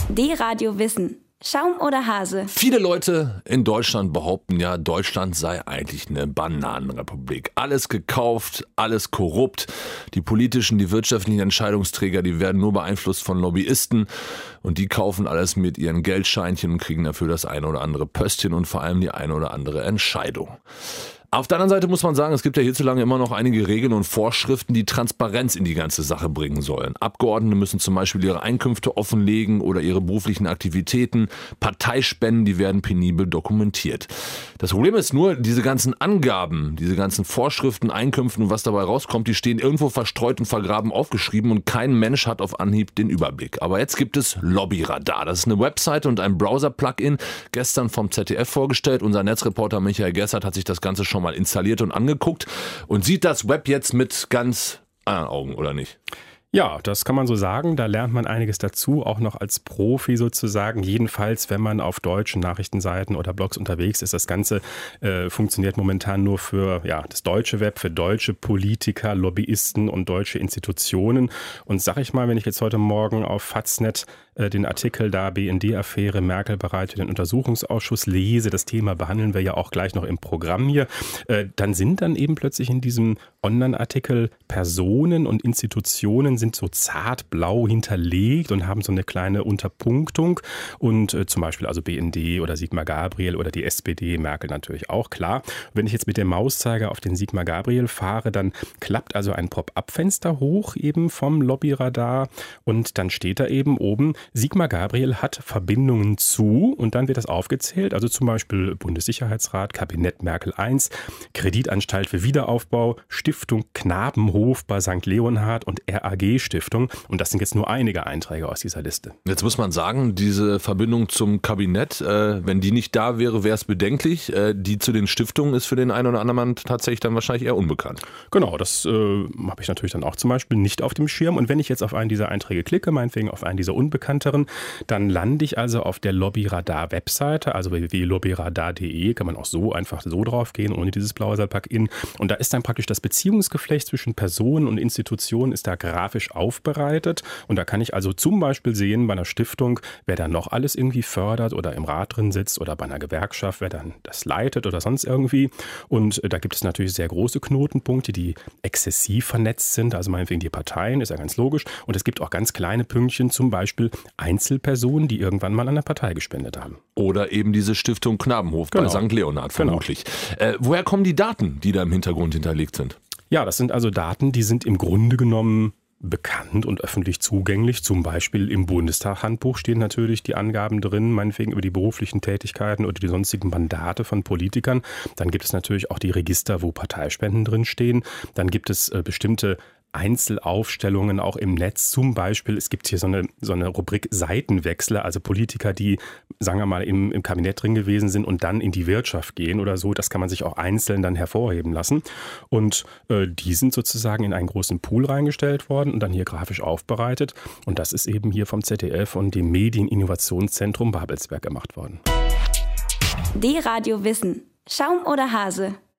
D-Radio Wissen. Schaum oder Hase? Viele Leute in Deutschland behaupten ja, Deutschland sei eigentlich eine Bananenrepublik. Alles gekauft, alles korrupt. Die politischen, die wirtschaftlichen Entscheidungsträger, die werden nur beeinflusst von Lobbyisten. Und die kaufen alles mit ihren Geldscheinchen und kriegen dafür das eine oder andere Pöstchen und vor allem die eine oder andere Entscheidung. Auf der anderen Seite muss man sagen, es gibt ja hierzulande immer noch einige Regeln und Vorschriften, die Transparenz in die ganze Sache bringen sollen. Abgeordnete müssen zum Beispiel ihre Einkünfte offenlegen oder ihre beruflichen Aktivitäten. Parteispenden, die werden penibel dokumentiert. Das Problem ist nur, diese ganzen Angaben, diese ganzen Vorschriften, Einkünften und was dabei rauskommt, die stehen irgendwo verstreut und vergraben aufgeschrieben und kein Mensch hat auf Anhieb den Überblick. Aber jetzt gibt es Lobbyradar. Das ist eine Webseite und ein Browser-Plugin, gestern vom ZDF vorgestellt. Unser Netzreporter Michael Gessert hat sich das Ganze schon mal installiert und angeguckt und sieht das Web jetzt mit ganz anderen Augen, oder nicht? Ja, das kann man so sagen. Da lernt man einiges dazu, auch noch als Profi sozusagen. Jedenfalls, wenn man auf deutschen Nachrichtenseiten oder Blogs unterwegs ist. Das Ganze funktioniert momentan nur für das deutsche Web, für deutsche Politiker, Lobbyisten und deutsche Institutionen. Und sag ich mal, wenn ich jetzt heute Morgen auf Faznet den Artikel da BND-Affäre, Merkel bereit für den Untersuchungsausschuss lese, das Thema behandeln wir ja auch gleich noch im Programm hier, dann sind dann eben plötzlich in diesem Online-Artikel Personen und Institutionen sind so zart blau hinterlegt und haben so eine kleine Unterpunktung und zum Beispiel also BND oder Sigmar Gabriel oder die SPD, Merkel natürlich auch, klar. Wenn ich jetzt mit dem Mauszeiger auf den Sigmar Gabriel fahre, dann klappt also ein Pop-up-Fenster hoch eben vom Lobbyradar und dann steht da eben oben, Sigmar Gabriel hat Verbindungen zu und dann wird das aufgezählt, also zum Beispiel Bundessicherheitsrat, Kabinett Merkel I, Kreditanstalt für Wiederaufbau, Stiftung Knabenhof bei St. Leonhard und RAG-Stiftung und das sind jetzt nur einige Einträge aus dieser Liste. Jetzt muss man sagen, diese Verbindung zum Kabinett, wenn die nicht da wäre, wäre es bedenklich. Die zu den Stiftungen ist für den einen oder anderen Mann tatsächlich dann wahrscheinlich eher unbekannt. Genau, das habe ich natürlich dann auch zum Beispiel nicht auf dem Schirm und wenn ich jetzt auf einen dieser Einträge klicke, meinetwegen auf einen dieser unbekannten, dann lande ich also auf der Lobbyradar-Webseite, also www.lobbyradar.de, kann man auch so einfach so drauf gehen, ohne dieses Browser-Plugin. Und da ist dann praktisch das Beziehungsgeflecht zwischen Personen und Institutionen ist da grafisch aufbereitet. Und da kann ich also zum Beispiel sehen bei einer Stiftung, wer da noch alles irgendwie fördert oder im Rat drin sitzt oder bei einer Gewerkschaft, wer dann das leitet oder sonst irgendwie. Und da gibt es natürlich sehr große Knotenpunkte, die exzessiv vernetzt sind, also meinetwegen die Parteien, ist ja ganz logisch. Und es gibt auch ganz kleine Pünktchen, zum Beispiel Einzelpersonen, die irgendwann mal an eine Partei gespendet haben. Oder eben diese Stiftung Knabenhof bei St. Leonhard vermutlich. Genau. Woher kommen die Daten, die da im Hintergrund hinterlegt sind? Ja, das sind also Daten, die sind im Grunde genommen bekannt und öffentlich zugänglich. Zum Beispiel im Bundestag-Handbuch stehen natürlich die Angaben drin, meinetwegen über die beruflichen Tätigkeiten oder die sonstigen Mandate von Politikern. Dann gibt es natürlich auch die Register, wo Parteispenden drin stehen. Dann gibt es bestimmte Einzelaufstellungen auch im Netz. Zum Beispiel, es gibt hier so eine Rubrik Seitenwechsler, also Politiker, die, sagen wir mal, im Kabinett drin gewesen sind und dann in die Wirtschaft gehen oder so. Das kann man sich auch einzeln dann hervorheben lassen. Und die sind sozusagen in einen großen Pool reingestellt worden und dann hier grafisch aufbereitet. Und das ist eben hier vom ZDF und dem Medieninnovationszentrum Babelsberg gemacht worden. D-Radio Wissen. Schaum oder Hase?